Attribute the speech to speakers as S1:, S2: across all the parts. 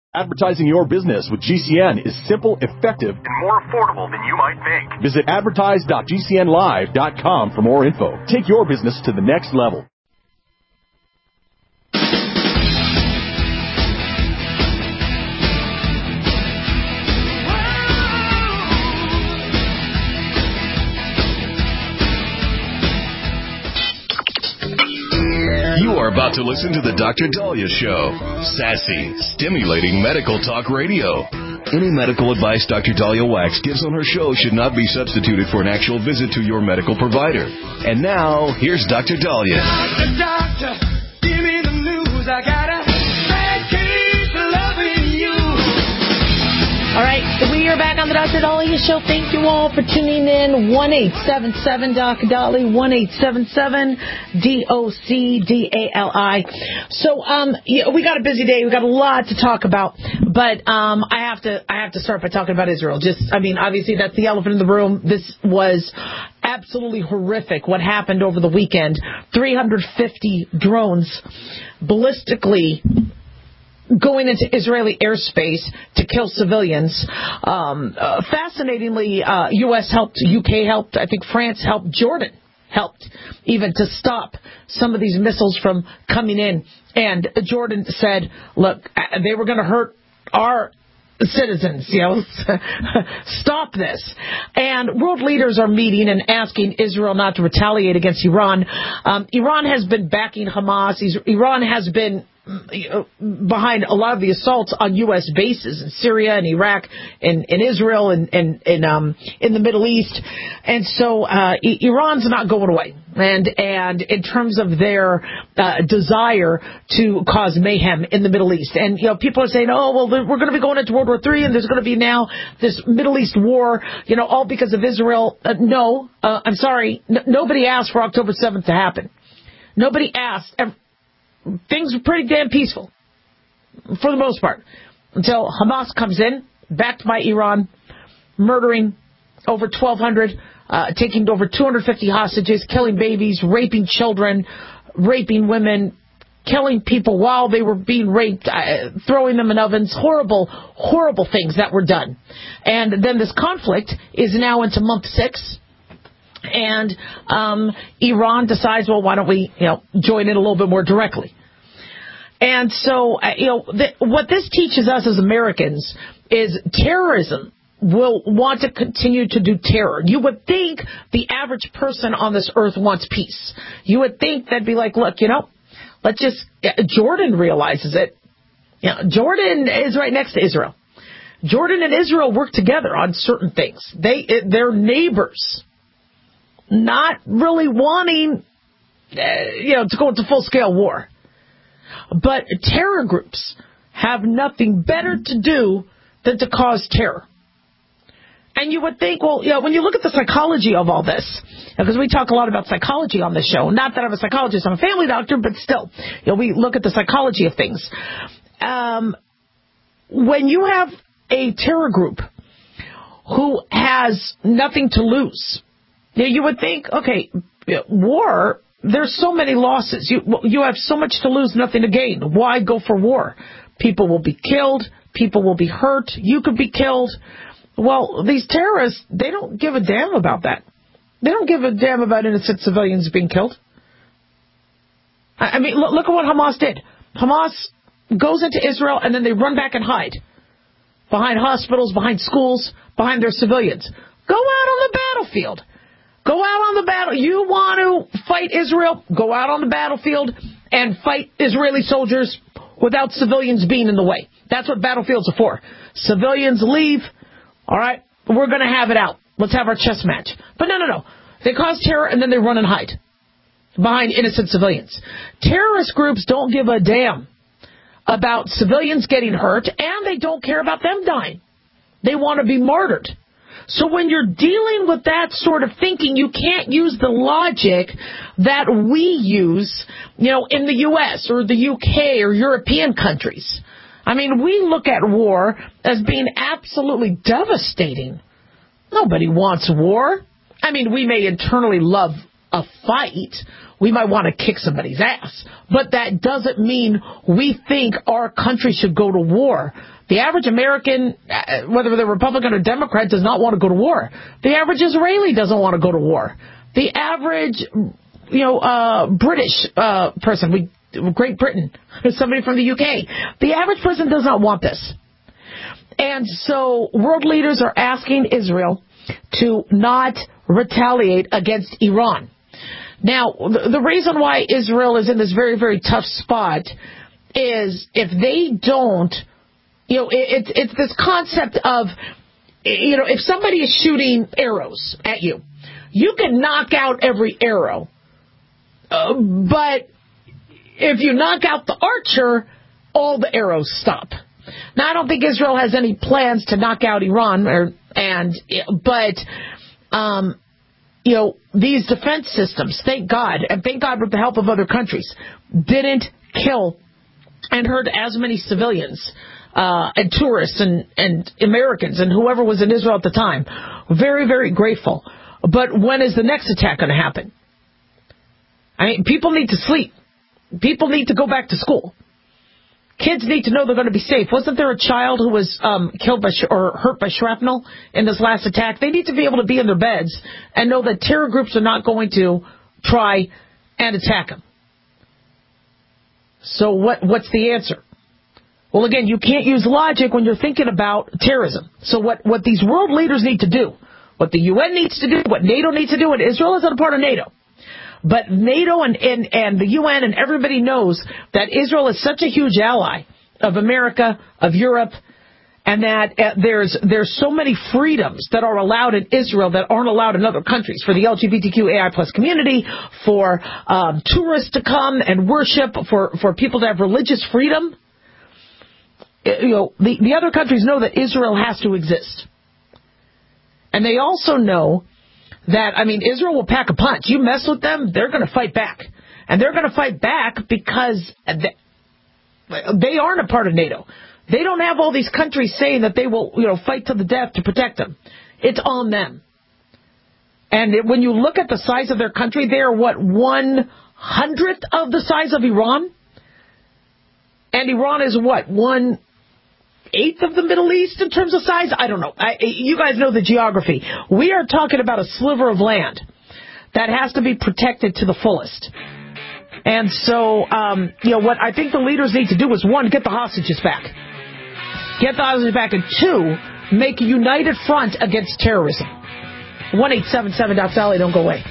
S1: Advertising your business with GCN is simple, effective, and more affordable than you might think. Visit advertise.gcnlive.com for more info. Take your business to the next level.
S2: You are about to listen to the Dr. Dahlia Show. Sassy, stimulating medical talk radio. Any medical advice Dr. Dahlia Wax gives on her show should not be substituted for an actual visit to your medical provider. And now, here's Dr. Dahlia.
S3: Doctor, give me the news. I got a bad case of loving you.
S4: All right, we are back on the Dr. Dahlia Show. Thank you all for tuning in. 1-877-Dr. Dahlia, 1-877-DOCDALI. So, we got a busy day. We got a lot to talk about, but I have to start by talking about Israel. Obviously that's the elephant in the room. This was absolutely horrific. What happened over the weekend? 350 drones ballistically going into Israeli airspace to kill civilians. Fascinatingly, U.S. helped, UK helped, I think France helped, Jordan helped even to stop some of these missiles from coming in. And Jordan said, look, they were going to hurt our citizens, stop this. And world leaders are meeting and asking Israel not to retaliate against Iran. Iran has been backing Hamas. Iran has been behind a lot of the assaults on U.S. bases in Syria and Iraq and Israel and in the Middle East. And so Iran's not going away. And in terms of their desire to cause mayhem in the Middle East. And, people are saying, we're going to be going into World War III and there's going to be now this Middle East war, all because of Israel. No, I'm sorry. Nobody asked for October 7th to happen. Nobody asked. Things were pretty damn peaceful, for the most part, until Hamas comes in, backed by Iran, murdering over 1,200, taking over 250 hostages, killing babies, raping children, raping women, killing people while they were being raped, throwing them in ovens, horrible, horrible things that were done. And then this conflict is now into month 6. And Iran decides, well, why don't we, join in a little bit more directly? And so, what this teaches us as Americans is terrorism will want to continue to do terror. You would think the average person on this earth wants peace. You would think they'd be like, look, let's just, Jordan realizes it. Jordan is right next to Israel. Jordan and Israel work together on certain things. They're neighbors. Not really wanting, to go into full-scale war. But terror groups have nothing better to do than to cause terror. And you would think, when you look at the psychology of all this, because we talk a lot about psychology on this show, not that I'm a psychologist, I'm a family doctor, but still, we look at the psychology of things. When you have a terror group who has nothing to lose, you would think, okay, war, there's so many losses. You have so much to lose, nothing to gain. Why go for war? People will be killed. People will be hurt. You could be killed. Well, these terrorists, they don't give a damn about that. They don't give a damn about innocent civilians being killed. Look at what Hamas did. Hamas goes into Israel and then they run back and hide behind hospitals, behind schools, behind their civilians. Go out on the battlefield. Go out on the battle. You want to fight Israel? Go out on the battlefield and fight Israeli soldiers without civilians being in the way. That's what battlefields are for. Civilians leave. All right, we're going to have it out. Let's have our chess match. But no. They cause terror and then they run and hide behind innocent civilians. Terrorist groups don't give a damn about civilians getting hurt, and they don't care about them dying. They want to be martyred. So when you're dealing with that sort of thinking, you can't use the logic that we use, in the U.S. or the U.K. or European countries. We look at war as being absolutely devastating. Nobody wants war. We may internally love a fight, we might want to kick somebody's ass. But that doesn't mean we think our country should go to war. The average American, whether they're Republican or Democrat, does not want to go to war. The average Israeli doesn't want to go to war. The average, British person, Great Britain, somebody from the UK, the average person does not want this. And so world leaders are asking Israel to not retaliate against Iran. Now, the reason why Israel is in this very, very tough spot is if they don't, it's this concept of, if somebody is shooting arrows at you, you can knock out every arrow. But if you knock out the archer, all the arrows stop. Now, I don't think Israel has any plans to knock out Iran, but these defense systems, thank God, and thank God with the help of other countries, didn't kill and hurt as many civilians and tourists and Americans and whoever was in Israel at the time. Very, very grateful. But when is the next attack going to happen? I mean, people need to sleep. People need to go back to school. Kids need to know they're going to be safe. Wasn't there a child who was killed or hurt by shrapnel in this last attack? They need to be able to be in their beds and know that terror groups are not going to try and attack them. So what's the answer? Well, again, you can't use logic when you're thinking about terrorism. So what these world leaders need to do, what the UN needs to do, what NATO needs to do, and Israel isn't a part of NATO. But NATO and the UN and everybody knows that Israel is such a huge ally of America, of Europe, and that there's so many freedoms that are allowed in Israel that aren't allowed in other countries. For the LGBTQAI plus community, for tourists to come and worship, for people to have religious freedom. The other countries know that Israel has to exist. And they also know that, Israel will pack a punch. You mess with them, they're going to fight back. And they're going to fight back because they aren't a part of NATO. They don't have all these countries saying that they will, fight to the death to protect them. It's on them. And when you look at the size of their country, they are, 1/100th of the size of Iran? And Iran is 1/8 of the Middle East in terms of size? I don't know. You guys know the geography. We are talking about a sliver of land that has to be protected to the fullest. And so, what I think the leaders need to do is, 1, get the hostages back. Get the hostages back. And 2, make a united front against terrorism. 1-877-Sally, don't go away.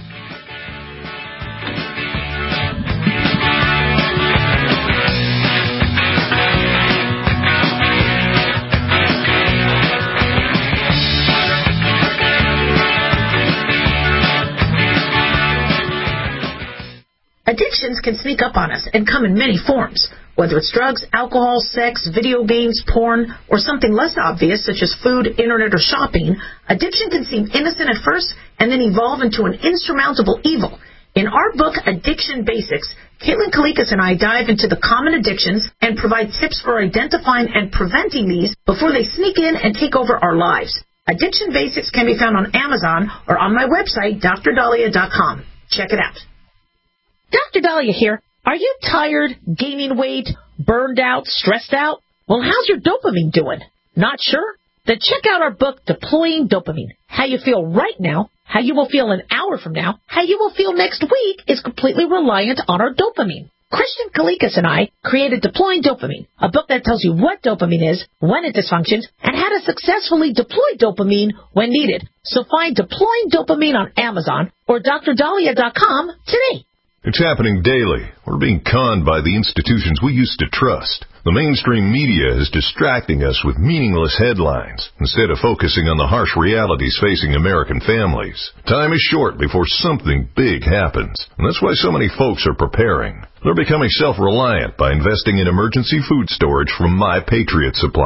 S5: Addictions can sneak up on us and come in many forms. Whether it's drugs, alcohol, sex, video games, porn, or something less obvious such as food, internet, or shopping, addiction can seem innocent at first and then evolve into an insurmountable evil. In our book, Addiction Basics, Caitlin Kalikas and I dive into the common addictions and provide tips for identifying and preventing these before they sneak in and take over our lives. Addiction Basics can be found on Amazon or on my website, DrDahlia.com. Check it out.
S4: Dr. Dahlia here. Are you tired, gaining weight, burned out, stressed out? Well, how's your dopamine doing? Not sure? Then check out our book, Deploying Dopamine. How you feel right now, how you will feel an hour from now, how you will feel next week is completely reliant on our dopamine. Christian Kalikas and I created Deploying Dopamine, a book that tells you what dopamine is, when it dysfunctions, and how to successfully deploy dopamine when needed. So find Deploying Dopamine on Amazon or DrDahlia.com today.
S6: It's happening daily. We're being conned by the institutions we used to trust. The mainstream media is distracting us with meaningless headlines instead of focusing on the harsh realities facing American families. Time is short before something big happens, and that's why so many folks are preparing. They're becoming self-reliant by investing in emergency food storage from My Patriot Supply.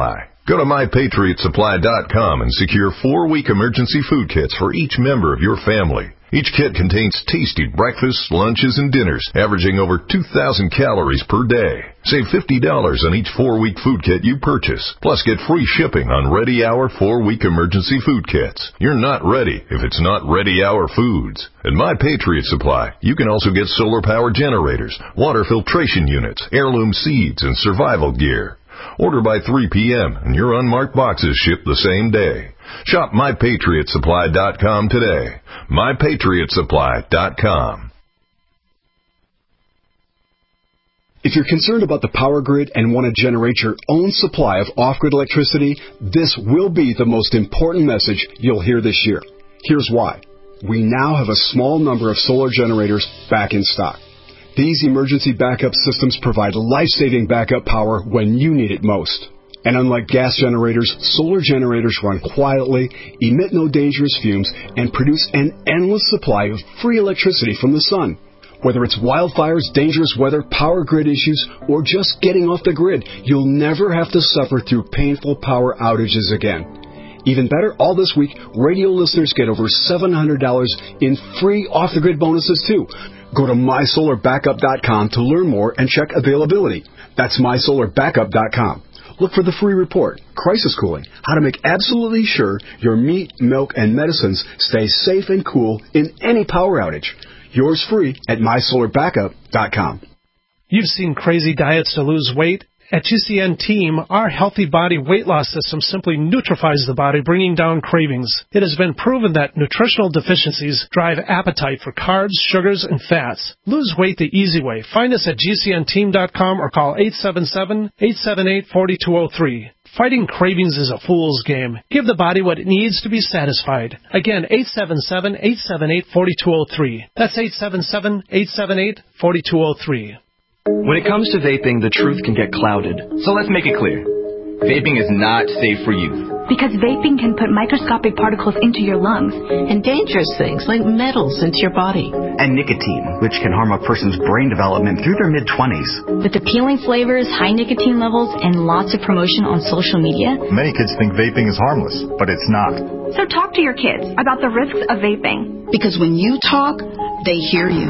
S6: Go to MyPatriotSupply.com and secure 4-week emergency food kits for each member of your family. Each kit contains tasty breakfasts, lunches, and dinners, averaging over 2,000 calories per day. Save $50 on each 4-week food kit you purchase. Plus, get free shipping on Ready Hour 4-week emergency food kits. You're not ready if it's not Ready Hour foods. At My Patriot Supply, you can also get solar power generators, water filtration units, heirloom seeds, and survival gear. Order by 3 p.m. and your unmarked boxes ship the same day. Shop MyPatriotSupply.com today. MyPatriotSupply.com.
S7: If you're concerned about the power grid and want to generate your own supply of off-grid electricity, this will be the most important message you'll hear this year. Here's why. We now have a small number of solar generators back in stock. These emergency backup systems provide life-saving backup power when you need it most. And unlike gas generators, solar generators run quietly, emit no dangerous fumes, and produce an endless supply of free electricity from the sun. Whether it's wildfires, dangerous weather, power grid issues, or just getting off the grid, you'll never have to suffer through painful power outages again. Even better, all this week, radio listeners get over $700 in free off-the-grid bonuses, too. Go to MySolarBackup.com to learn more and check availability. That's MySolarBackup.com. Look for the free report, Crisis Cooling, how to make absolutely sure your meat, milk, and medicines stay safe and cool in any power outage. Yours free at MySolarBackup.com.
S8: You've seen crazy diets to lose weight. At GCN Team, our Healthy Body Weight Loss System simply neutralizes the body, bringing down cravings. It has been proven that nutritional deficiencies drive appetite for carbs, sugars, and fats. Lose weight the easy way. Find us at GCNteam.com or call 877-878-4203. Fighting cravings is a fool's game. Give the body what it needs to be satisfied. Again, 877-878-4203. That's 877-878-4203.
S9: When it comes to vaping, the truth can get clouded. So let's make it clear. Vaping is not safe for youth.
S10: Because vaping can put microscopic particles into your lungs.
S11: And dangerous things like metals into your body.
S12: And nicotine, which can harm a person's brain development through their mid-20s.
S10: With appealing flavors, high nicotine levels, and lots of promotion on social media.
S13: Many kids think vaping is harmless, but it's not.
S10: So talk to your kids about the risks of vaping.
S11: Because when you talk, they hear you.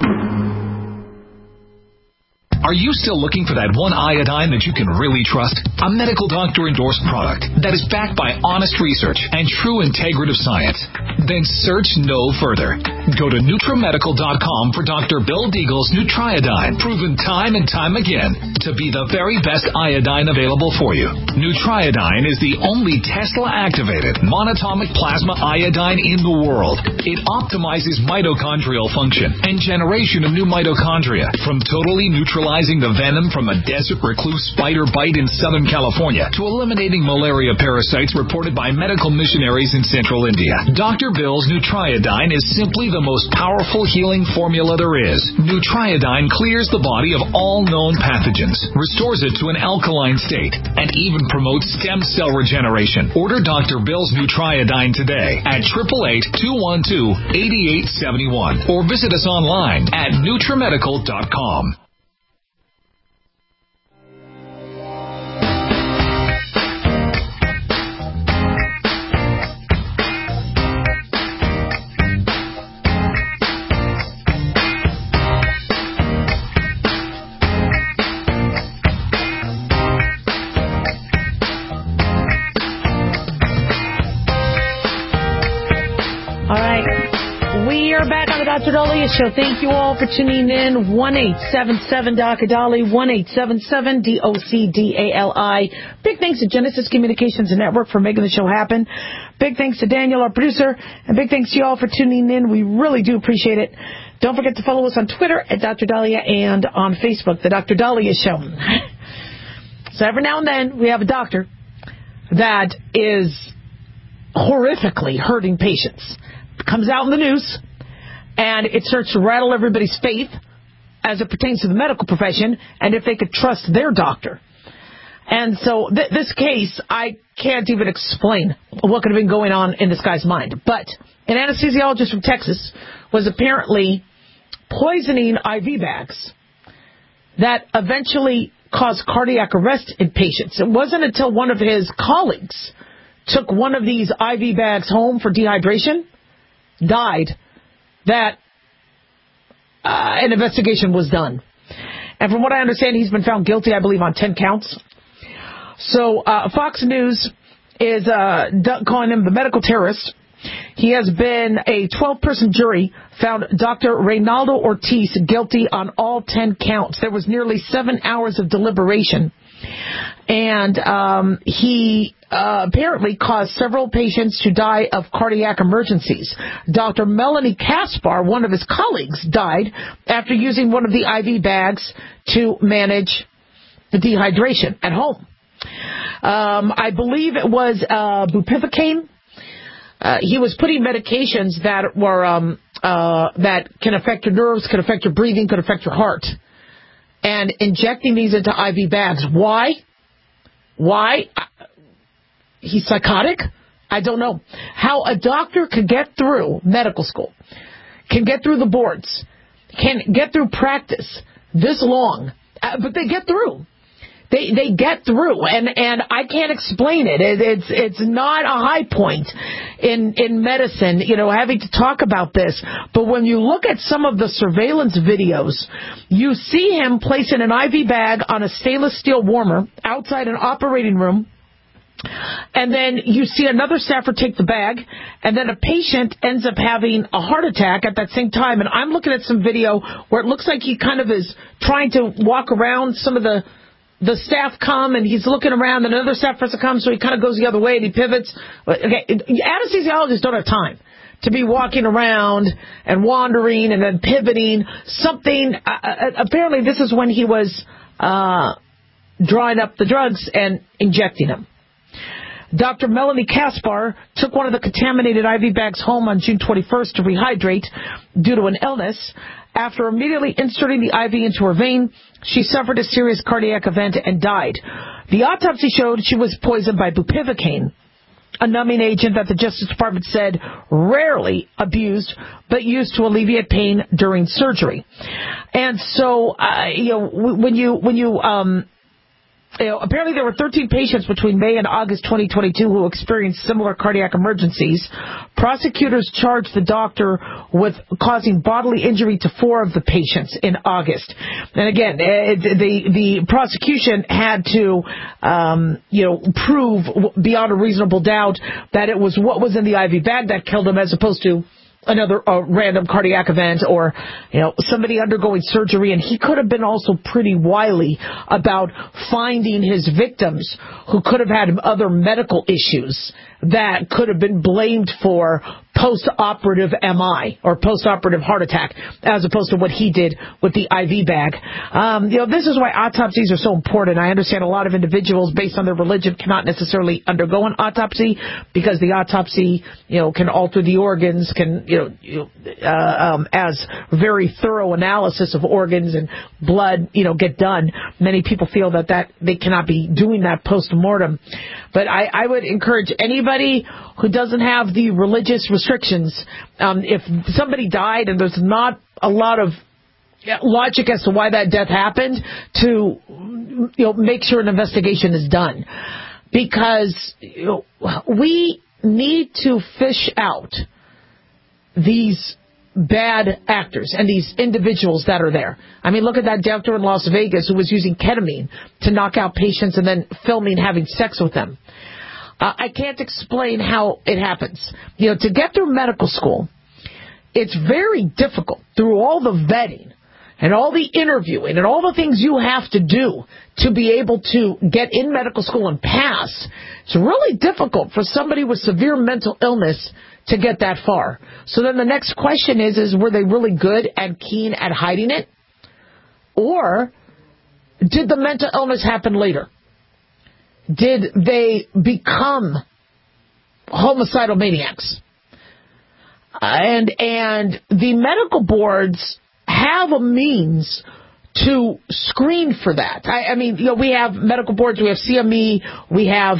S14: Are you still looking for that one iodine that you can really trust? A medical doctor-endorsed product that is backed by honest research and true integrative science? Then search no further. Go to NutriMedical.com for Dr. Bill Deagle's Nutriodine, proven time and time again to be the very best iodine available for you. Nutriodine is the only Tesla-activated monatomic plasma iodine in the world. It optimizes mitochondrial function and generation of new mitochondria from totally neutralizing the venom from a desert recluse spider bite in Southern California to eliminating malaria parasites reported by medical missionaries in Central India. Dr. Bill's Nutriodine is simply the most powerful healing formula there is. Nutriodine clears the body of all known pathogens, restores it to an alkaline state, and even promotes stem cell regeneration. Order Dr. Bill's Nutriodine today at 888-212-8871 or visit us online at NutriMedical.com.
S4: Dr. Daliah Show. Thank you all for tuning in. 1-877-Dr. 1-877-DOCDALI. Big thanks to Genesis Communications Network for making the show happen. Big thanks to Daniel, our producer, and big thanks to you all for tuning in. We really do appreciate it. Don't forget to follow us on Twitter at Dr. Daliah and on Facebook, The Dr. Daliah Show. So every now and then we have a doctor that is horrifically hurting patients. It comes out in the news. And it starts to rattle everybody's faith as it pertains to the medical profession and if they could trust their doctor. And so this case, I can't even explain what could have been going on in this guy's mind. But an anesthesiologist from Texas was apparently poisoning IV bags that eventually cause cardiac arrest in patients. It wasn't until one of his colleagues took one of these IV bags home for dehydration, died, that an investigation was done. And from what I understand, he's been found guilty, I believe, on 10 counts. So Fox News is calling him the medical terrorist. He has been a 12-person jury found Dr. Reynaldo Ortiz guilty on all 10 counts. There was nearly 7 hours of deliberation. And he apparently caused several patients to die of cardiac emergencies. Dr. Melanie Kaspar, one of his colleagues, died after using one of the IV bags to manage the dehydration at home. I believe it was bupivacaine. He was putting medications that were that can affect your nerves, can affect your breathing, could affect your heart, and injecting these into IV bags. Why? He's psychotic? I don't know. How a doctor could get through medical school, can get through the boards, can get through practice this long, but they get through. They get through, and I can't explain it. It's not a high point in medicine, having to talk about this. But when you look at some of the surveillance videos, you see him placing an IV bag on a stainless steel warmer outside an operating room. And then you see another staffer take the bag, and then a patient ends up having a heart attack at that same time. And I'm looking at some video where it looks like he kind of is trying to walk around. Some of the staff come, and he's looking around, and another staff person comes, so he kind of goes the other way, and he pivots. Okay, anesthesiologists don't have time to be walking around and wandering and then pivoting. Something, apparently this is when he was drawing up the drugs and injecting them. Dr. Melanie Kaspar took one of the contaminated IV bags home on June 21st to rehydrate due to an illness. After immediately inserting the IV into her vein, she suffered a serious cardiac event and died. The autopsy showed she was poisoned by bupivacaine, a numbing agent that the Justice Department said rarely abused, but used to alleviate pain during surgery. And so, apparently there were 13 patients between May and August 2022 who experienced similar cardiac emergencies. Prosecutors charged the doctor with causing bodily injury to 4 of the patients in August. And again, the prosecution had to, prove beyond a reasonable doubt that it was what was in the IV bag that killed him, as opposed to another random cardiac event or, somebody undergoing surgery. And he could have been also pretty wily about finding his victims who could have had other medical issues that could have been blamed for post-operative MI or post-operative heart attack, as opposed to what he did with the IV bag. This is why autopsies are so important. I understand a lot of individuals, based on their religion, cannot necessarily undergo an autopsy because the autopsy, can alter the organs, can, as very thorough analysis of organs and blood, get done. Many people feel that they cannot be doing that post-mortem. But I would encourage anybody who doesn't have the religious restrictions, if somebody died and there's not a lot of logic as to why that death happened, to make sure an investigation is done. Because we need to fish out these bad actors and these individuals that are there. I mean, look at that doctor in Las Vegas who was using ketamine to knock out patients and then filming having sex with them. I can't explain how it happens. To get through medical school, it's very difficult through all the vetting and all the interviewing and all the things you have to do to be able to get in medical school and pass. It's really difficult for somebody with severe mental illness to get that far. So then the next question is were they really good and keen at hiding it? Or did the mental illness happen later? Did they become homicidal maniacs? And the medical boards have a means to screen for that. I mean, we have medical boards, we have CME, we have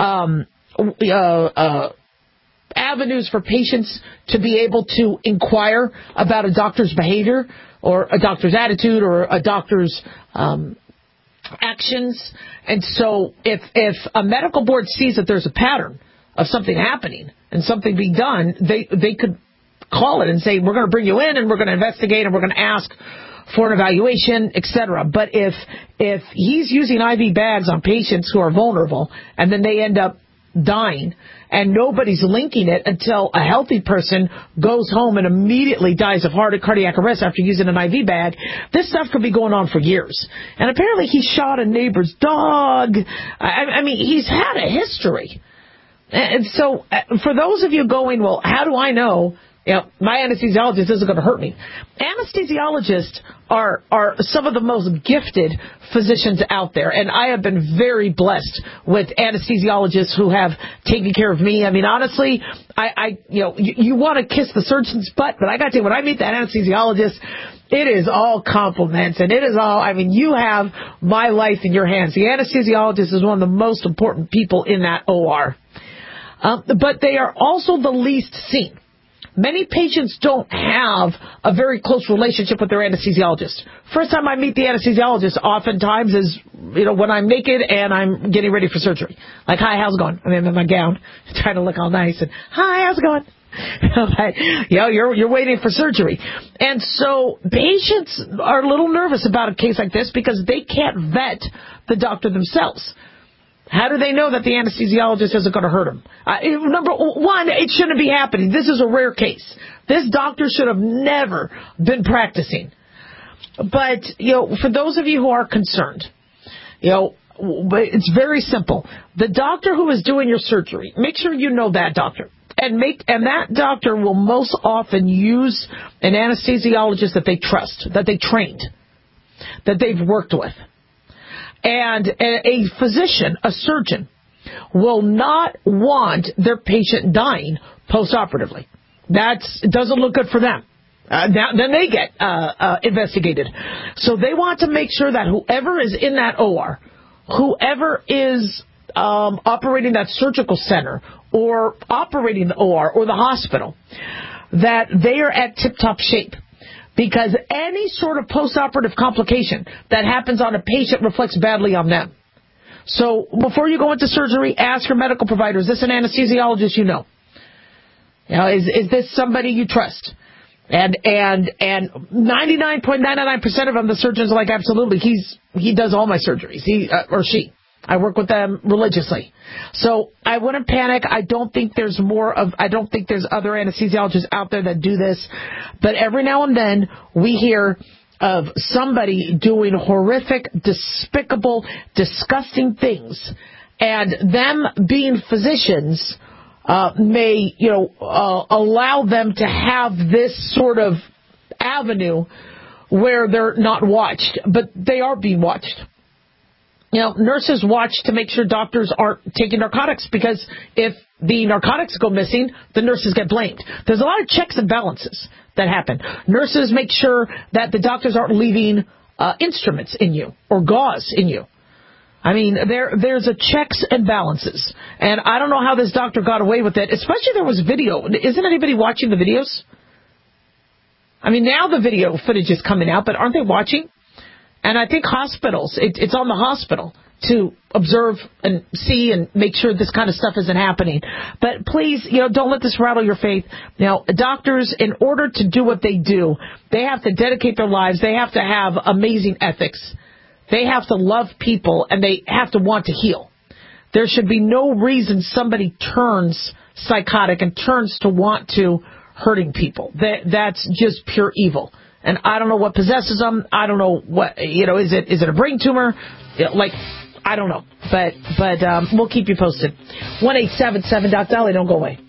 S4: avenues for patients to be able to inquire about a doctor's behavior or a doctor's attitude or a doctor's actions. And so if a medical board sees that there's a pattern of something happening and something being done, they could call it and say, we're going to bring you in and we're going to investigate and we're going to ask for an evaluation, etc. But if he's using IV bags on patients who are vulnerable and then they end up dying and nobody's linking it until a healthy person goes home and immediately dies of cardiac arrest after using an IV bag, this stuff could be going on for years. And apparently he shot a neighbor's dog. I mean, he's had a history. And so for those of you going, well, how do I know? My anesthesiologist isn't going to hurt me. Anesthesiologists are some of the most gifted physicians out there, and I have been very blessed with anesthesiologists who have taken care of me. I mean, honestly, you want to kiss the surgeon's butt, but I got to tell you, when I meet that anesthesiologist, it is all compliments, and it is all, I mean, you have my life in your hands. The anesthesiologist is one of the most important people in that OR. But they are also the least seen. Many patients don't have a very close relationship with their anesthesiologist. First time I meet the anesthesiologist oftentimes is, when I'm naked and I'm getting ready for surgery. Like, hi, how's it going? I'm in my gown, trying to look all nice, and hi, how's it going? You're waiting for surgery. And so patients are a little nervous about a case like this because they can't vet the doctor themselves. How do they know that the anesthesiologist isn't going to hurt them? Number one, it shouldn't be happening. This is a rare case. This doctor should have never been practicing. But, for those of you who are concerned, it's very simple. The doctor who is doing your surgery, make sure you know that doctor. And that doctor will most often use an anesthesiologist that they trust, that they trained, that they've worked with. And a physician, a surgeon, will not want their patient dying postoperatively. That doesn't look good for them. Then they get investigated. So they want to make sure that whoever is in that OR, whoever is operating that surgical center or operating the OR or the hospital, that they are at tip-top shape. Because any sort of postoperative complication that happens on a patient reflects badly on them. So before you go into surgery, ask your medical provider, is this an anesthesiologist you know? Is this somebody you trust? And 99.99% of them, the surgeons are like, absolutely, he does all my surgeries, he or she. I work with them religiously. So I wouldn't panic. I don't think there's other anesthesiologists out there that do this. But every now and then we hear of somebody doing horrific, despicable, disgusting things. And them being physicians may, allow them to have this sort of avenue where they're not watched. But they are being watched. Nurses watch to make sure doctors aren't taking narcotics, because if the narcotics go missing, the nurses get blamed. There's a lot of checks and balances that happen. Nurses make sure that the doctors aren't leaving instruments in you or gauze in you. I mean, there's a checks and balances. And I don't know how this doctor got away with it, especially there was video. Isn't anybody watching the videos? I mean, now the video footage is coming out, but aren't they watching? And I think hospitals, it's on the hospital to observe and see and make sure this kind of stuff isn't happening. But please, don't let this rattle your faith. Doctors, in order to do what they do, they have to dedicate their lives. They have to have amazing ethics. They have to love people, and they have to want to heal. There should be no reason somebody turns psychotic and turns to want to hurting people. That's just pure evil. And I don't know what possesses them. I don't know what, is it a brain tumor? I don't know. But we'll keep you posted. 1-877-DOC-DOLLY. Don't go away.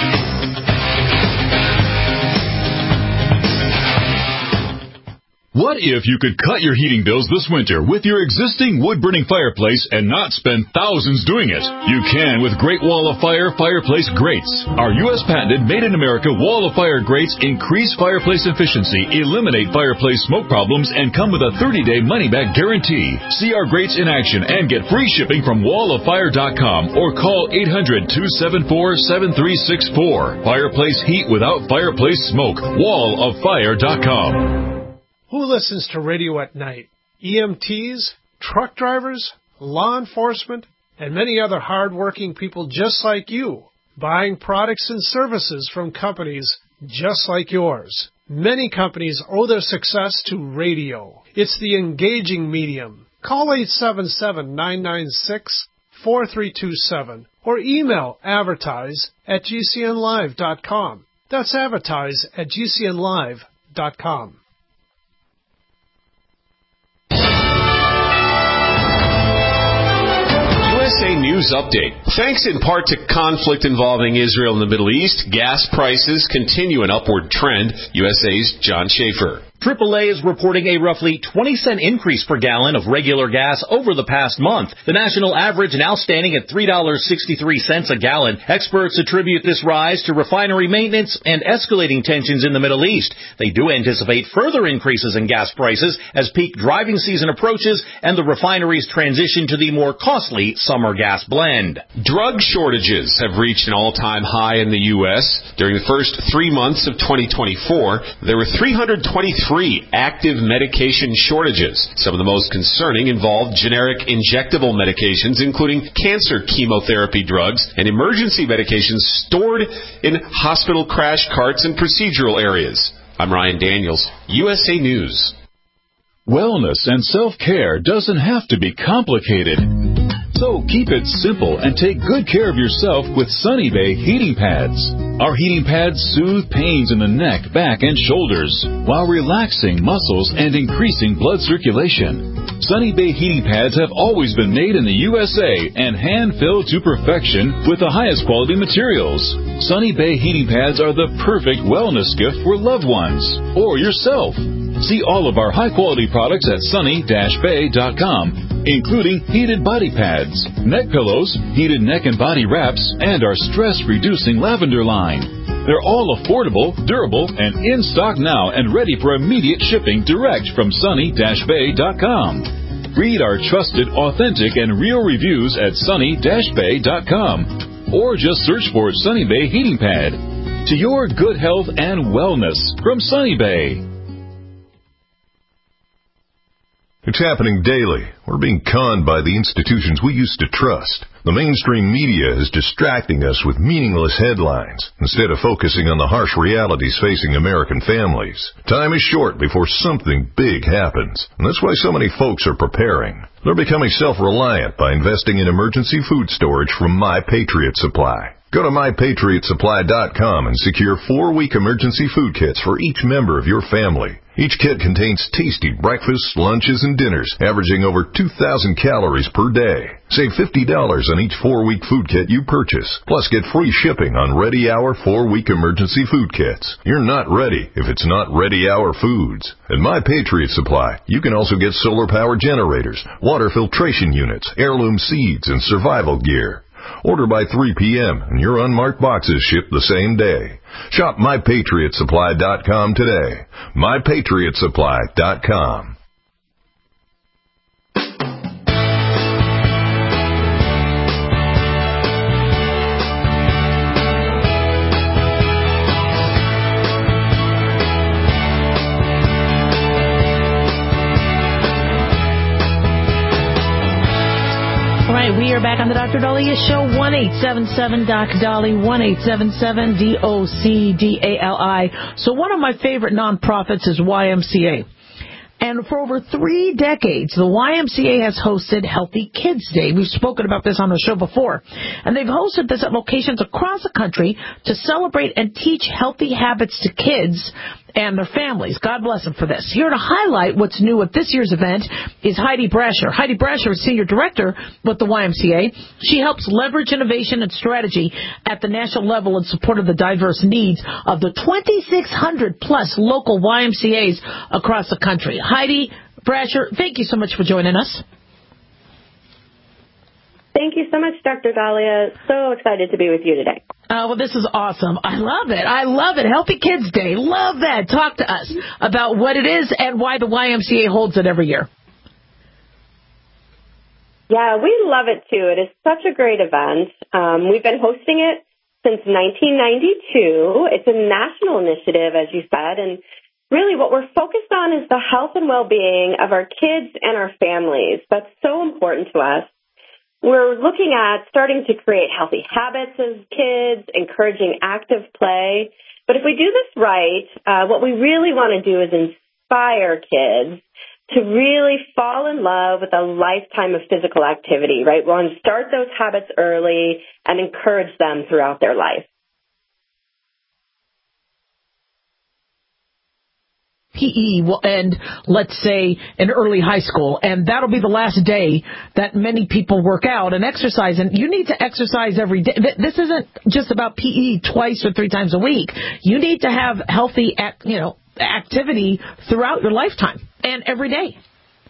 S14: What
S15: What if you could cut your heating bills this winter with your existing wood-burning fireplace and not spend thousands doing it? You can with Great Wall of Fire fireplace grates. Our U.S. patented made-in-America Wall of Fire grates increase fireplace efficiency, eliminate fireplace smoke problems, and come with a 30-day money-back guarantee. See our grates in action and get free shipping from walloffire.com or call 800-274-7364. Fireplace heat without fireplace smoke. walloffire.com.
S8: Who listens to radio at night? EMTs, truck drivers, law enforcement, and many other hard-working people just like you, buying products and services from companies just like yours. Many companies owe their success to radio. It's the engaging medium. Call 877-996-4327 or email advertise@gcnlive.com. That's advertise@gcnlive.com.
S16: USA News Update. Thanks in part to conflict involving Israel and the Middle East, gas prices continue an upward trend. USA's John Schaefer.
S17: AAA is reporting a roughly 20-cent increase per gallon of regular gas over the past month. The national average now standing at $3.63 a gallon. Experts attribute this rise to refinery maintenance and escalating tensions in the Middle East. They do anticipate further increases in gas prices as peak driving season approaches and the refineries transition to the more costly summer gas blend.
S16: Drug shortages have reached an all-time high in the U.S. During the first 3 months of 2024, there were 323 active medication shortages. Some of the most concerning involved generic injectable medications, including cancer chemotherapy drugs and emergency medications stored in hospital crash carts and procedural areas. I'm Ryan Daniels, USA News.
S15: Wellness and self-care doesn't have to be complicated. So keep it simple and take good care of yourself with Sunny Bay heating pads. Our heating pads soothe pains in the neck, back, and shoulders while relaxing muscles and increasing blood circulation. Sunny Bay heating pads have always been made in the USA and hand-filled to perfection with the highest quality materials. Sunny Bay heating pads are the perfect wellness gift for loved ones or yourself. See all of our high-quality products at sunny-bay.com, including heated body pads, neck pillows, heated neck and body wraps, and our stress-reducing lavender line. They're all affordable, durable, and in stock now and ready for immediate shipping direct from sunny-bay.com. Read our trusted, authentic, and real reviews at sunny-bay.com or just search for Sunny Bay Heating Pad. To your good health and wellness from Sunny Bay.
S6: It's happening daily. We're being conned by the institutions we used to trust. The mainstream media is distracting us with meaningless headlines instead of focusing on the harsh realities facing American families. Time is short before something big happens, and that's why so many folks are preparing. They're becoming self-reliant by investing in emergency food storage from My Patriot Supply. Go to MyPatriotSupply.com and secure 4-week emergency food kits for each member of your family. Each kit contains tasty breakfasts, lunches, and dinners, averaging over 2,000 calories per day. Save $50 on each 4-week food kit you purchase. Plus, get free shipping on Ready Hour 4-week emergency food kits. You're not ready if it's not Ready Hour Foods. At My Patriot Supply, you can also get solar power generators, water filtration units, heirloom seeds, and survival gear. Order by 3 p.m. and your unmarked boxes ship the same day. Shop MyPatriotSupply.com today. MyPatriotSupply.com.
S4: We are back on the Dr. Daliah Show, 1-877-DOC-DOLLY, 1-877-DOC-DALI. So one of my favorite nonprofits is YMCA. And for over 3 decades, the YMCA has hosted Healthy Kids Day. We've spoken about this on the show before. And they've hosted this at locations across the country to celebrate and teach healthy habits to kids and their families. God bless them for this. Here to highlight what's new at this year's event is Heidi Brasher. Heidi Brasher is Senior Director with the YMCA. She helps leverage innovation and strategy at the national level in support of the diverse needs of the 2,600-plus local YMCAs across the country. Heidi Brasher, thank you so much for joining us.
S18: Thank you so much, Dr. Dahlia. So excited to be with you today.
S4: Well, this is awesome. I love it. I love it. Healthy Kids Day. Love that. Talk to us about what it is and why the YMCA holds it every year.
S18: Yeah, we love it, too. It is such a great event. We've been hosting it since 1992. It's a national initiative, as you said, and really what we're focused on is the health and well-being of our kids and our families. That's so important to us. We're looking at starting to create healthy habits as kids, encouraging active play. But if we do this right, what we really want to do is inspire kids to really fall in love with a lifetime of physical activity, right? We want to start those habits early and encourage them throughout their life.
S4: PE will end, let's say, in early high school, and that'll be the last day that many people work out and exercise. And you need to exercise every day. This isn't just about PE twice or three times a week. You need to have healthy, activity throughout your lifetime and every day.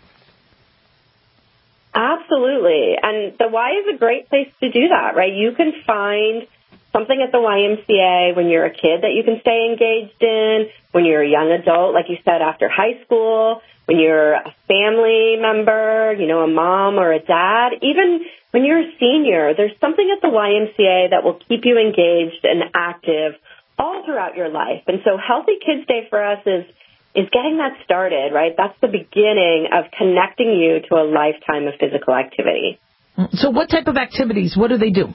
S18: Absolutely. And the Y is a great place to do that, right? You can find something at the YMCA when you're a kid that you can stay engaged in, when you're a young adult, like you said, after high school, when you're a family member, a mom or a dad, even when you're a senior, there's something at the YMCA that will keep you engaged and active all throughout your life. And so Healthy Kids Day for us is getting that started, right? That's the beginning of connecting you to a lifetime of physical activity.
S4: So what type of activities? What do they do?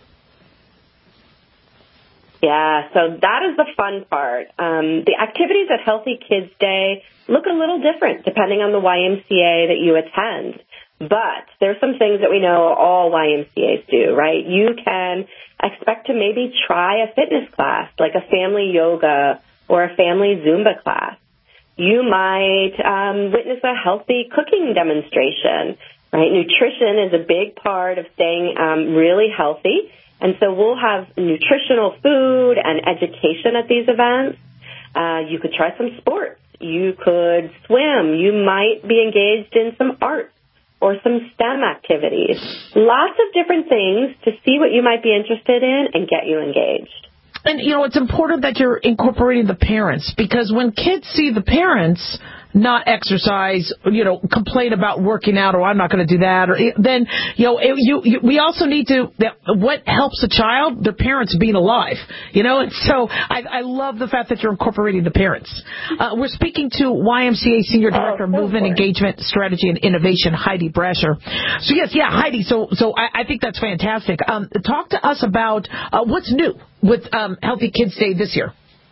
S18: Yeah, so that is the fun part. The activities at Healthy Kids Day look a little different depending on the YMCA that you attend. But there's some things that we know all YMCAs do, right? You can expect to maybe try a fitness class, like a family yoga or a family Zumba class. You might witness a healthy cooking demonstration, right? Nutrition is a big part of staying really healthy. And so we'll have nutritional food and education at these events. You could try some sports. You could swim. You might be engaged in some art or some STEM activities. Lots of different things to see what you might be interested in and get you engaged.
S4: And, it's important that you're incorporating the parents, because when kids see the parents not exercise, complain about working out, or I'm not going to do that, or then, we also need to, what helps a child? Their parents being alive, and so I love the fact that you're incorporating the parents. We're speaking to YMCA Senior Director of Movement Engagement Strategy and Innovation, Heidi Brasher. So Heidi, so I think that's fantastic. Talk to us about what's new with Healthy Kids Day this year.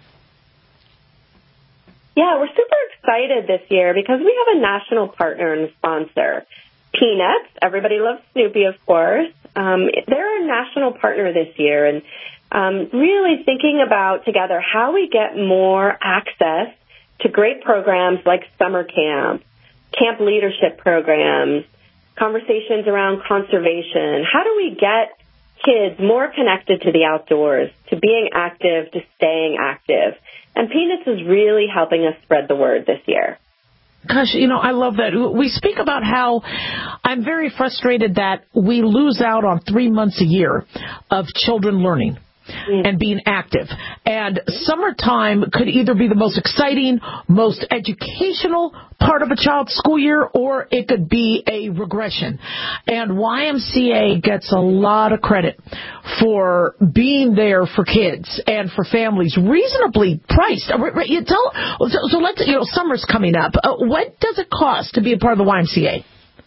S18: Yeah, we're super excited this year because we have a national partner and sponsor. Peanuts, everybody loves Snoopy, of course. They're a national partner this year, and really thinking about together how we get more access to great programs like summer camp leadership programs, conversations around conservation. How do we get kids more connected to the outdoors, to being active, to staying active? And Peanuts is really helping us spread the word this year.
S4: Gosh, I love that. We speak about how I'm very frustrated that we lose out on 3 months a year of children learning and being active. And summertime could either be the most exciting, most educational part of a child's school year, or it could be a regression. And YMCA gets a lot of credit for being there for kids and for families, reasonably priced. So let's, summer's coming up. What does it cost to be a part of the YMCA?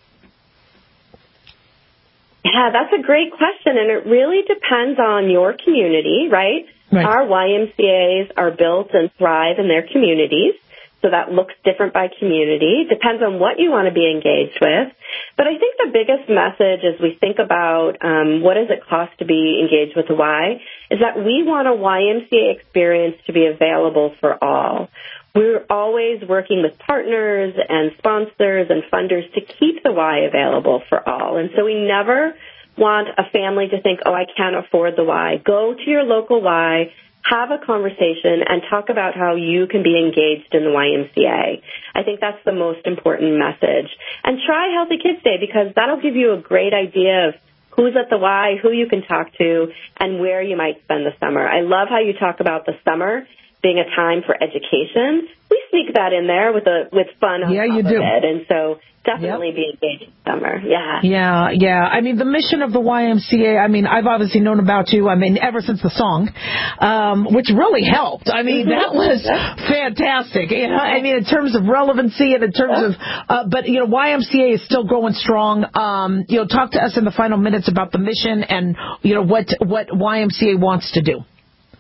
S18: Yeah, that's a great question, and it really depends on your community, right? Our YMCAs are built and thrive in their communities. So that looks different by community. Depends on what you want to be engaged with. But I think the biggest message as we think about what does it cost to be engaged with the Y is that we want a YMCA experience to be available for all. We're always working with partners and sponsors and funders to keep the Y available for all. And so we never want a family to think, oh, I can't afford the Y. Go to your local Y. Have a conversation and talk about how you can be engaged in the YMCA. I think that's the most important message. And try Healthy Kids Day because that'll give you a great idea of who's at the Y, who you can talk to, and where you might spend the summer. I love how you talk about the summer being a time for education. We sneak that in there with fun on top of it. And so definitely be engaged in summer.
S4: Yeah. I mean, the mission of the YMCA, I mean, I've obviously known about you, I mean, ever since the song, which really helped. I mean, that was fantastic. You know, I mean, in terms of relevancy and in terms of, but, you know, YMCA is still going strong. You know, talk to us in the final minutes about the mission and, you know, what YMCA wants to do.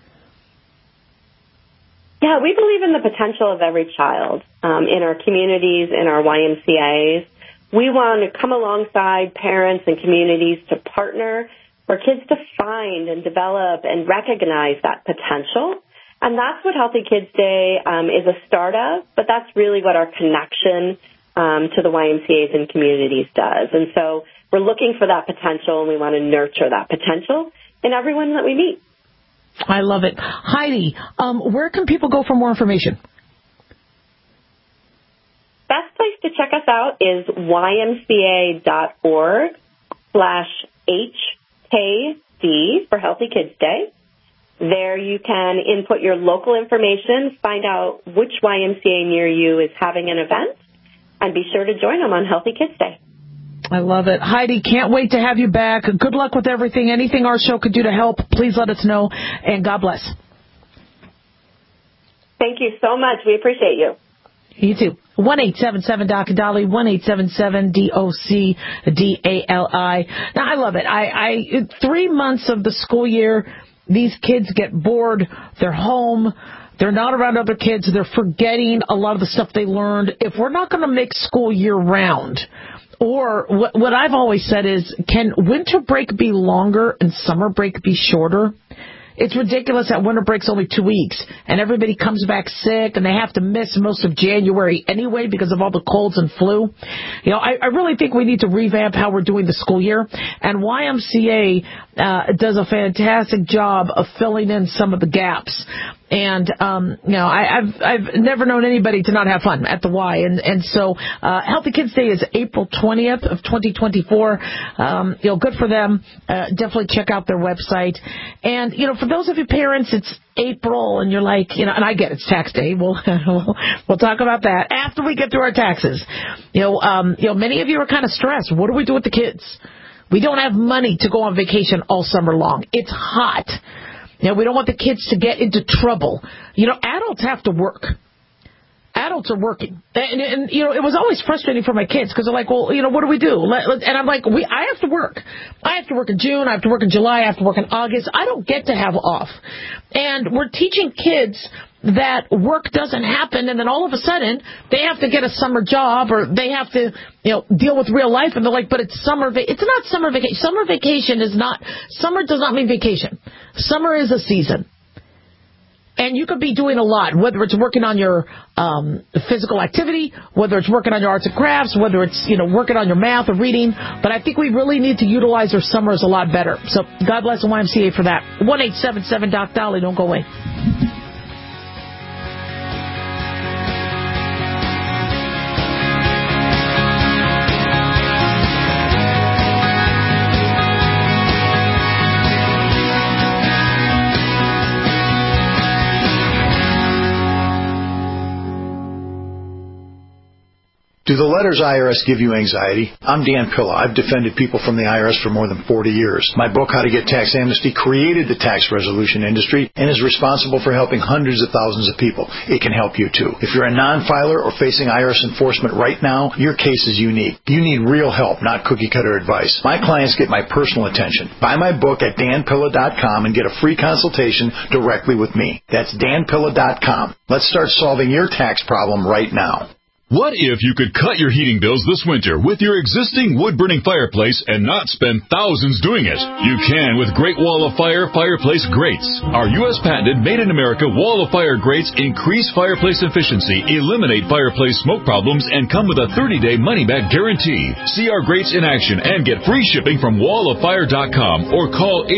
S18: Yeah, we believe in the potential of every child in our communities, in our YMCAs. We want to come alongside parents and communities to partner for kids to find and develop and recognize that potential. And that's what Healthy Kids Day is a start of, but that's really what our connection to the YMCAs and communities does. And so we're looking for that potential, and we want to nurture that potential in everyone that we meet.
S4: I love it. Heidi, where can people go for more information?
S18: Best place to check us out is ymca.org/HKD for Healthy Kids Day. There you can input your local information, find out which YMCA near you is having an event, and be sure to join them on Healthy Kids Day.
S4: I love it. Heidi, can't wait to have you back. Good luck with everything. Anything our show could do to help, please let us know, and God bless.
S18: Thank you so much. We appreciate you.
S4: You too. 1-877-DOC-DOLLY, 1-877-DOC-DALI. Now, I love it. 3 months of the school year, these kids get bored. They're home. They're not around other kids. They're forgetting a lot of the stuff they learned. If we're not going to make school year-round, or what I've always said is, can winter break be longer and summer break be shorter? It's ridiculous that winter break's only 2 weeks, and everybody comes back sick, and they have to miss most of January anyway because of all the colds and flu. You know, I really think we need to revamp how we're doing the school year, and YMCA does a fantastic job of filling in some of the gaps. And, you know, I've never known anybody to not have fun at the Y. And so, Healthy Kids Day is April 20th of 2024. You know, good for them. Definitely check out their website. And, you know, for those of you parents, it's April and you're like, you know, and I get it's tax day. We'll talk about that after we get through our taxes. You know, many of you are kind of stressed. What do we do with the kids? We don't have money to go on vacation all summer long. It's hot. You know, we don't want the kids to get into trouble. You know, adults have to work. Adults are working. And you know, it was always frustrating for my kids because they're like, well, you know, what do we do? And I'm like, I have to work. I have to work in June. I have to work in July. I have to work in August. I don't get to have off. And we're teaching kids that work doesn't happen, and then all of a sudden they have to get a summer job or they have to, you know, deal with real life. And they're like, but it's summer. It's not summer vacation. Summer vacation is not. Summer does not mean vacation. Summer is a season. And you could be doing a lot, whether it's working on your physical activity, whether it's working on your arts and crafts, whether it's, you know, working on your math or reading. But I think we really need to utilize our summers a lot better. So God bless the YMCA for that. 1-877-DOC-DOLLY. Don't go away.
S19: Do Do the letters IRS give you anxiety? I'm Dan Pilla. I've defended people from the IRS for more than 40 years. My book, How to Get Tax Amnesty, created the tax resolution industry and is responsible for helping hundreds of thousands of people. It can help you too. If you're a non-filer or facing IRS enforcement right now, your case is unique. You need real help, not cookie-cutter advice. My clients get my personal attention. Buy my book at danpilla.com and get a free consultation directly with me. That's danpilla.com. Let's start solving your tax problem right now.
S15: What if you could cut your heating bills this winter with your existing wood-burning fireplace and not spend thousands doing it? You can with Great Wall of Fire fireplace grates. Our U.S. patented made-in-America Wall of Fire grates increase fireplace efficiency, eliminate fireplace smoke problems, and come with a 30-day money-back guarantee. See our grates in action and get free shipping from walloffire.com or call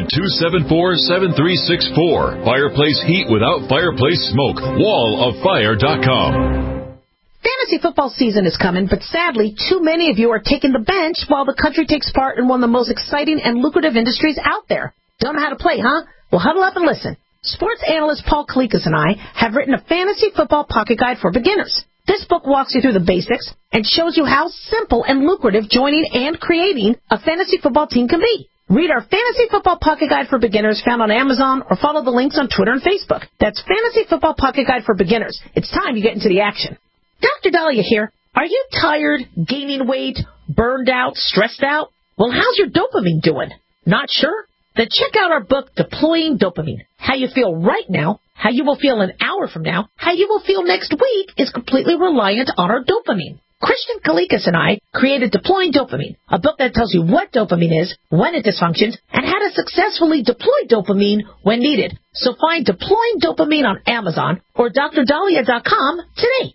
S15: 800-274-7364. Fireplace heat without fireplace smoke. walloffire.com.
S5: Fantasy football season is coming, but sadly, too many of you are taking the bench while the country takes part in one of the most exciting and lucrative industries out there. Don't know how to play, huh? Well, huddle up and listen. Sports analyst Paul Kalikas and I have written a fantasy football pocket guide for beginners. This book walks you through the basics and shows you how simple and lucrative joining and creating a fantasy football team can be. Read our Fantasy Football Pocket Guide for Beginners found on Amazon or follow the links on Twitter and Facebook. That's Fantasy Football Pocket Guide for Beginners. It's time you get into the action. Dr. Dahlia here. Are you tired, gaining weight, burned out, stressed out? Well, how's your dopamine doing? Not sure? Then check out our book, Deploying Dopamine. How you feel right now, how you will feel an hour from now, how you will feel next week is completely reliant on our dopamine. Christian Kalikas and I created Deploying Dopamine, a book that tells you what dopamine is, when it dysfunctions, and how to successfully deploy dopamine when needed. So find Deploying Dopamine on Amazon or drdahlia.com today.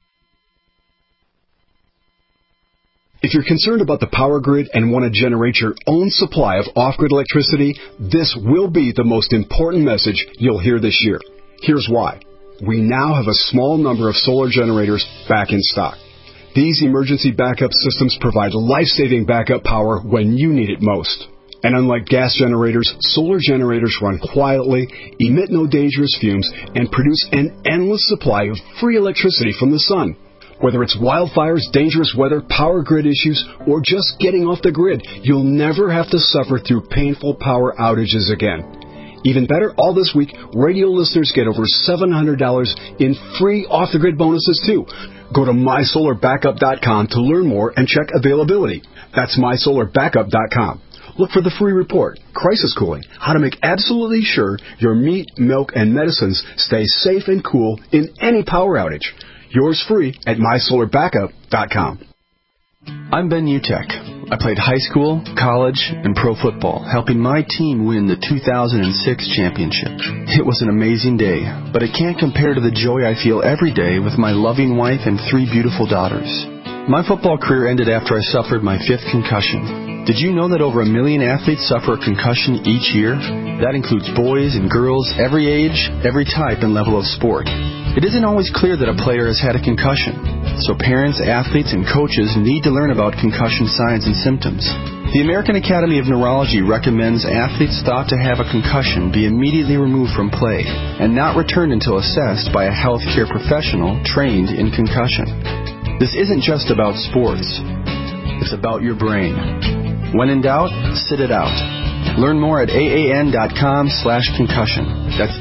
S7: If you're concerned about the power grid and want to generate your own supply of off-grid electricity, this will be the most important message you'll hear this year. Here's why. We now have a small number of solar generators back in stock. These emergency backup systems provide life-saving backup power when you need it most. And unlike gas generators, solar generators run quietly, emit no dangerous fumes, and produce an endless supply of free electricity from the sun. Whether it's wildfires, dangerous weather, power grid issues, or just getting off the grid, you'll never have to suffer through painful power outages again. Even better, all this week, radio listeners get over $700 in free off-the-grid bonuses, too. Go to mysolarbackup.com to learn more and check availability. That's mysolarbackup.com. Look for the free report, Crisis Cooling, how to make absolutely sure your meat, milk, and medicines stay safe and cool in any power outage. Yours free at mysolarbackup.com.
S20: I'm Ben Utek. I played high school, college, and pro football, helping my team win the 2006 championship. It was an amazing day, but it can't compare to the joy I feel every day with my loving wife and 3 beautiful daughters. My football career ended after I suffered my 5th concussion. Did you know that over 1 million athletes suffer a concussion each year? That includes boys and girls, every age, every type and level of sport. It isn't always clear that a player has had a concussion, so parents, athletes, and coaches need to learn about concussion signs and symptoms. The American Academy of Neurology recommends athletes thought to have a concussion be immediately removed from play and not returned until assessed by a healthcare professional trained in concussion. This isn't just about sports. It's about your brain. When in doubt, sit it out. Learn more at AAN.com/concussion. That's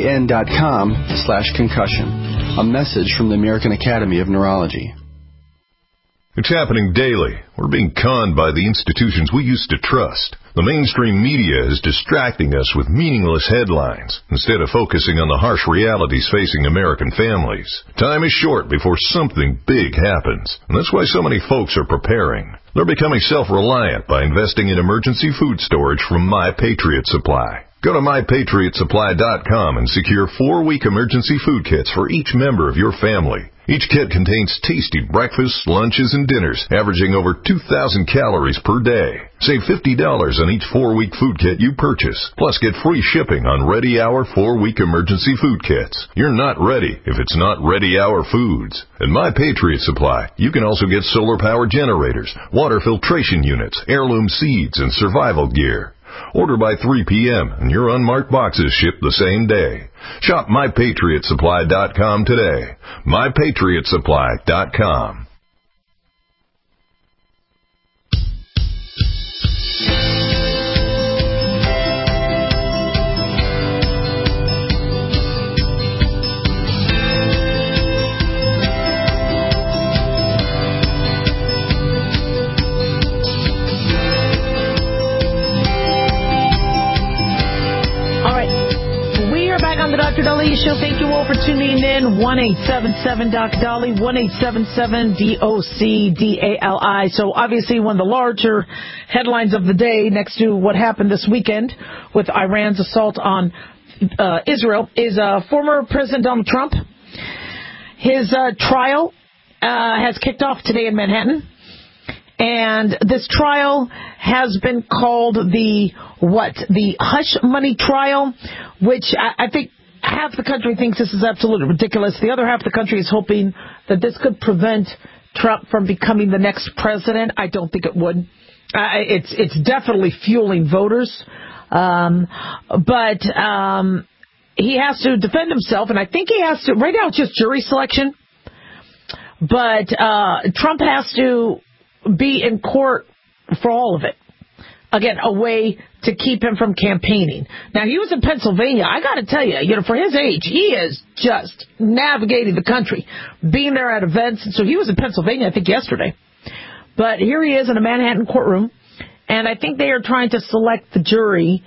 S20: AAN.com/concussion. A message from the American Academy of Neurology.
S6: It's happening daily. We're being conned by the institutions we used to trust. The mainstream media is distracting us with meaningless headlines instead of focusing on the harsh realities facing American families. Time is short before something big happens, and that's why so many folks are preparing. They're becoming self-reliant by investing in emergency food storage from My Patriot Supply. Go to MyPatriotSupply.com and secure 4-week emergency food kits for each member of your family. Each kit contains tasty breakfasts, lunches, and dinners, averaging over 2,000 calories per day. Save $50 on each 4-week food kit you purchase. Plus, get free shipping on Ready Hour 4-week emergency food kits. You're not ready if it's not Ready Hour Foods. At My Patriot Supply, you can also get solar power generators, water filtration units, heirloom seeds, and survival gear. Order by 3 p.m. and your unmarked boxes ship the same day. Shop MyPatriotSupply.com today. MyPatriotSupply.com.
S4: On the Dr. Daliah Show. Thank you all for tuning in. 1-877-DOC-DALI, 1-877-DOC-DALI. So obviously one of the larger headlines of the day, next to what happened this weekend with Iran's assault on Israel, is former President Donald Trump. His trial has kicked off today in Manhattan. And this trial has been called the hush money trial, which I think half the country thinks this is absolutely ridiculous. The other half of the country is hoping that this could prevent Trump from becoming the next president. I don't think it would. It's definitely fueling voters. But he has to defend himself, and I think he has to. Right now it's just jury selection. But Trump has to be in court for all of it. Again, a way to keep him from campaigning. Now, he was in Pennsylvania. I got to tell you, for his age, he is just navigating the country, being there at events. So he was in Pennsylvania, I think, yesterday. But here he is in a Manhattan courtroom, and I think they are trying to select the jury.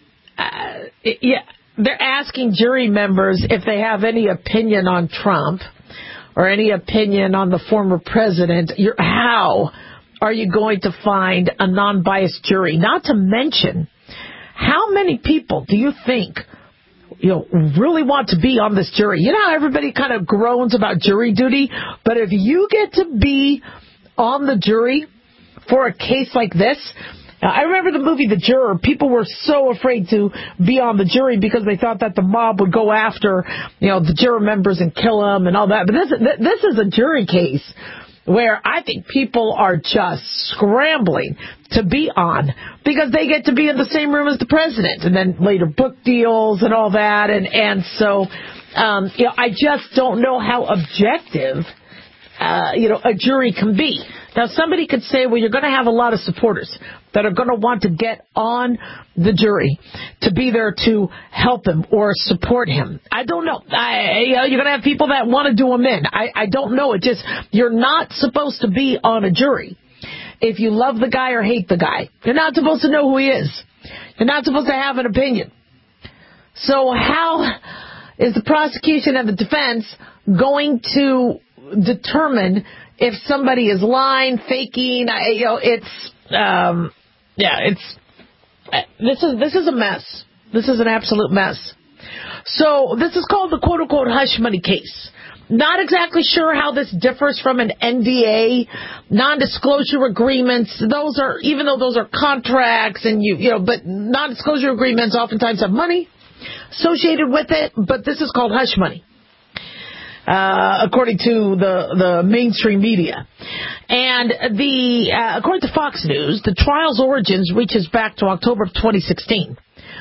S4: They're asking jury members if they have any opinion on Trump or any opinion on the former president. How are you going to find a non-biased jury? Not to mention, how many people do you think really want to be on this jury? You know how everybody kind of groans about jury duty, but if you get to be on the jury for a case like this, I remember the movie The Juror. People were so afraid to be on the jury because they thought that the mob would go after, the juror members and kill them and all that. But this is a jury case where I think people are just scrambling to be on because they get to be in the same room as the president, and then later book deals and all that. And so, I just don't know how objective, a jury can be. Now, somebody could say, well, you're going to have a lot of supporters that are going to want to get on the jury to be there to help him or support him. I don't know. You're going to have people that want to do him in. I don't know. You're not supposed to be on a jury if you love the guy or hate the guy. You're not supposed to know who he is. You're not supposed to have an opinion. So how is the prosecution and the defense going to determine if somebody is lying, faking? This is a mess. This is an absolute mess. So this is called the quote-unquote hush money case. Not exactly sure how this differs from an NDA, non-disclosure agreements. Those are, even though those are contracts and but non-disclosure agreements oftentimes have money associated with it, but this is called hush money. According to the mainstream media. And according to Fox News, the trial's origins reaches back to October of 2016.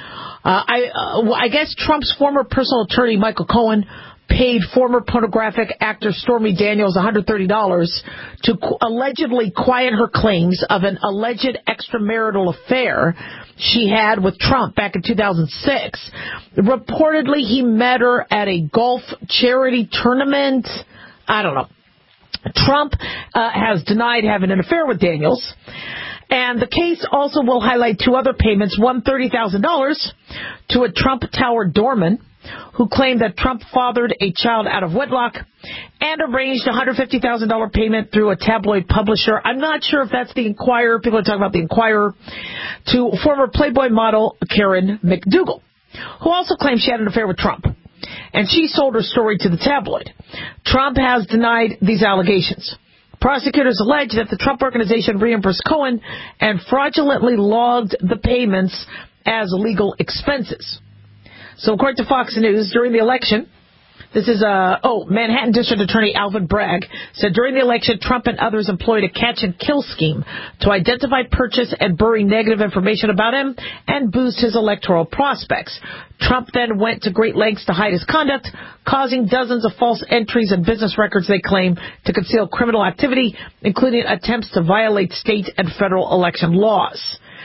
S4: I guess Trump's former personal attorney, Michael Cohen, paid former pornographic actor Stormy Daniels $130 to allegedly quiet her claims of an alleged extramarital affair she had with Trump back in 2006. Reportedly, he met her at a golf charity tournament. I don't know. Trump has denied having an affair with Daniels. And the case also will highlight two other payments, one $30,000 to a Trump Tower doorman who claimed that Trump fathered a child out of wedlock, and arranged a $150,000 payment through a tabloid publisher. I'm not sure if that's the Inquirer. People are talking about the Inquirer. To former Playboy model Karen McDougal, who also claimed she had an affair with Trump. And she sold her story to the tabloid. Trump has denied these allegations. Prosecutors allege that the Trump Organization reimbursed Cohen and fraudulently logged the payments as legal expenses. So according to Fox News, during the election, this is Manhattan District Attorney Alvin Bragg said during the election, Trump and others employed a catch-and-kill scheme to identify, purchase, and bury negative information about him and boost his electoral prospects. Trump then went to great lengths to hide his conduct, causing dozens of false entries and business records they claim to conceal criminal activity, including attempts to violate state and federal election laws.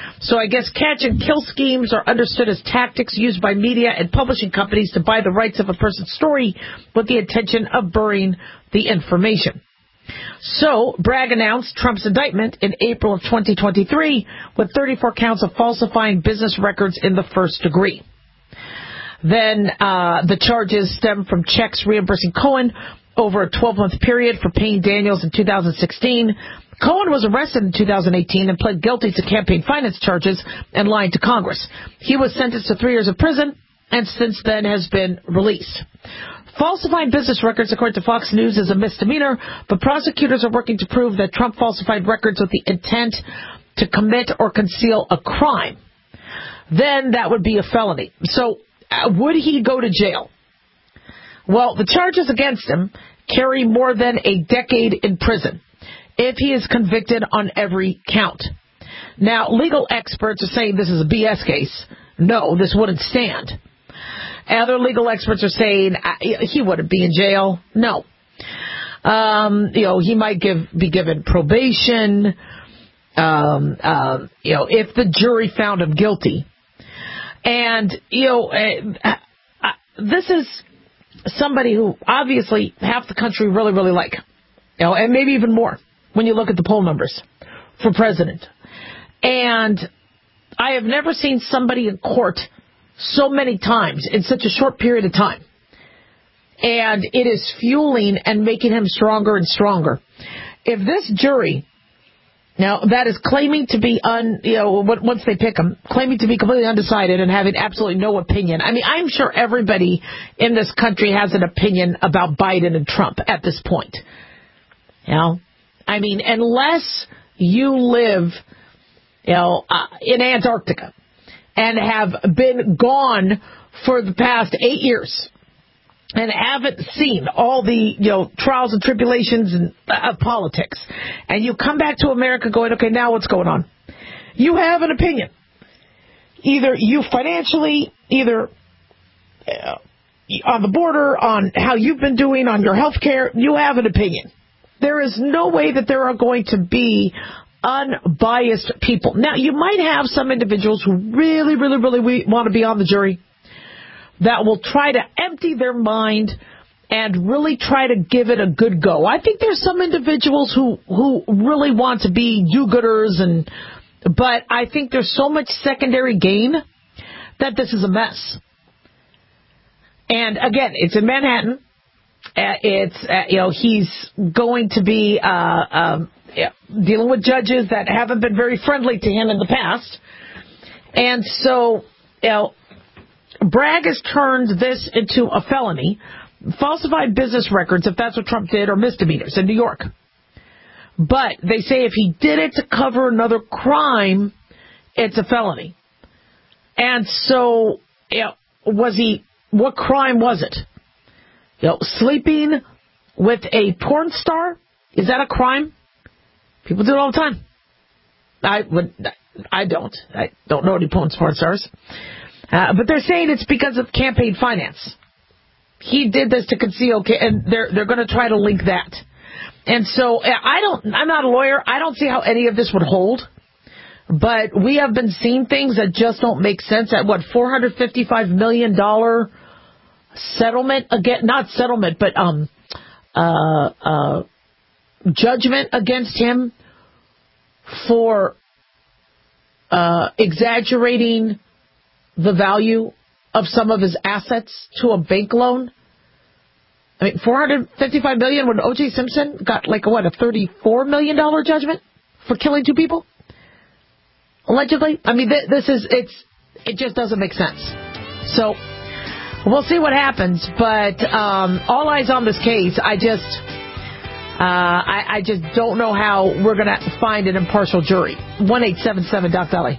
S4: So I guess catch and kill schemes are understood as tactics used by media and publishing companies to buy the rights of a person's story with the intention of burying the information. So Bragg announced Trump's indictment in April of 2023 with 34 counts of falsifying business records in the first degree. Then the charges stem from checks reimbursing Cohen over a 12-month period for paying Daniels in 2016. Cohen was arrested in 2018 and pled guilty to campaign finance charges and lying to Congress. He was sentenced to 3 years of prison and since then has been released. Falsifying business records, according to Fox News, is a misdemeanor, but prosecutors are working to prove that Trump falsified records with the intent to commit or conceal a crime. Then that would be a felony. So would he go to jail? Well, the charges against him carry more than a decade in prison if he is convicted on every count. Now, legal experts are saying this is a BS case. No, this wouldn't stand. Other legal experts are saying he wouldn't be in jail. No. He might be given probation, if the jury found him guilty. And, this is somebody who obviously half the country really, really like, and maybe even more when you look at the poll numbers for president. And I have never seen somebody in court so many times in such a short period of time. And it is fueling and making him stronger and stronger. If this jury, now that is claiming to be once they pick him, claiming to be completely undecided and having absolutely no opinion. I mean, I'm sure everybody in this country has an opinion about Biden and Trump at this point. I mean, unless you live, in Antarctica and have been gone for the past 8 years and haven't seen all the, trials and tribulations and politics, and you come back to America going, okay, now what's going on? You have an opinion. Either you financially, either on the border, on how you've been doing, on your health care, you have an opinion. There is no way that there are going to be unbiased people. Now, you might have some individuals who really, really, really want to be on the jury that will try to empty their mind and really try to give it a good go. I think there's some individuals who really want to be do-gooders, but I think there's so much secondary gain that this is a mess. And again, it's in Manhattan. He's going to be dealing with judges that haven't been very friendly to him in the past. And so, Bragg has turned this into a felony. Falsified business records, if that's what Trump did, are misdemeanors in New York. But they say if he did it to cover another crime, it's a felony. And so, what crime was it? Sleeping with a porn star? Is that a crime? People do it all the time. I don't know any porn stars. But they're saying it's because of campaign finance. He did this to conceal, and they're going to try to link that. And so I'm not a lawyer. I don't see how any of this would hold. But we have been seeing things that just don't make sense. At $455 million settlement again, not settlement, but judgment against him for exaggerating the value of some of his assets to a bank loan. I mean, $455 million when O.J. Simpson got a $34 million judgment for killing 2 people, allegedly. I mean, it just doesn't make sense. So we'll see what happens, but all eyes on this case. I just don't know how we're going to find an impartial jury. 1-877-DOC-DOLLY.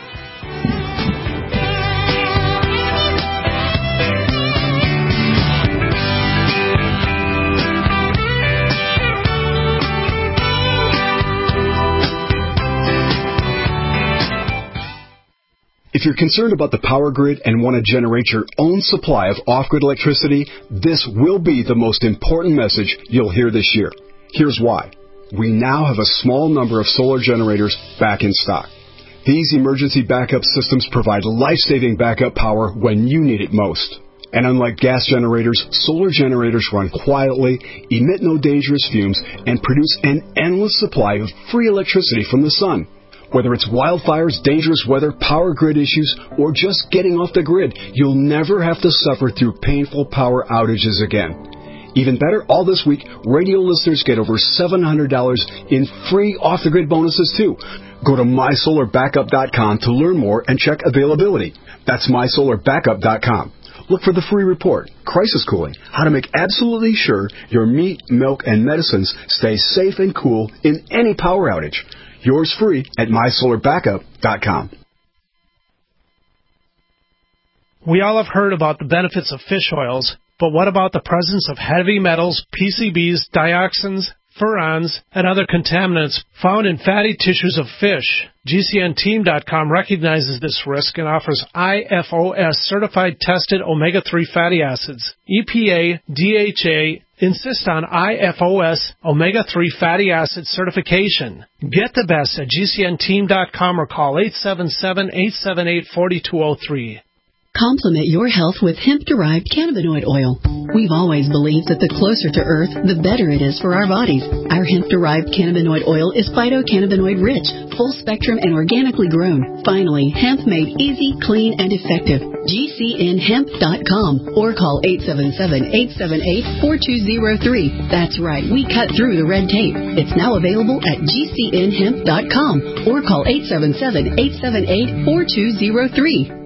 S7: If you're concerned about the power grid and want to generate your own supply of off-grid electricity, this will be the most important message you'll hear this year. Here's why. We now have a small number of solar generators back in stock. These emergency backup systems provide life-saving backup power when you need it most. And unlike gas generators, solar generators run quietly, emit no dangerous fumes, and produce an endless supply of free electricity from the sun. Whether it's wildfires, dangerous weather, power grid issues, or just getting off the grid, you'll never have to suffer through painful power outages again. Even better, all this week, radio listeners get over $700 in free off-the-grid bonuses, too. Go to MySolarBackup.com to learn more and check availability. That's MySolarBackup.com. Look for the free report, Crisis Cooling, how to make absolutely sure your meat, milk, and medicines stay safe and cool in any power outage. Yours free at MySolarBackup.com.
S8: We all have heard about the benefits of fish oils, but what about the presence of heavy metals, PCBs, dioxins, furans, and other contaminants found in fatty tissues of fish? GCNteam.com recognizes this risk and offers IFOS certified tested omega-3 fatty acids. EPA, DHA insist on IFOS omega-3 fatty acid certification. Get the best at GCNteam.com or call 877-878-4203.
S11: Complement your health with hemp-derived cannabinoid oil. We've always believed that the closer to Earth, the better it is for our bodies. Our hemp-derived cannabinoid oil is phytocannabinoid-rich, full-spectrum, and organically grown. Finally, hemp made easy, clean, and effective. GCNhemp.com or call 877-878-4203. That's right, we cut through the red tape. It's now available at GCNhemp.com or call 877-878-4203.